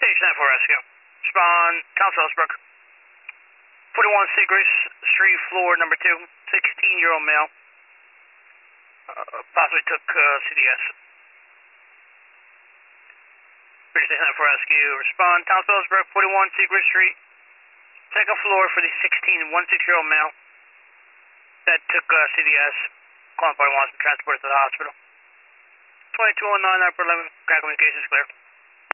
Station 9 for rescue. Respond, Count Salisbury. 41 Seagrace Street, floor number 2. 16-year-old male. Possibly took CDS. British Station 9 for rescue. Respond, Count Salisbury. 41 Seagrace Street. Second floor for the 16-year-old male that took CDS. Calling party wants to be transported to the hospital. 2209 upper limit. Ground communications clear.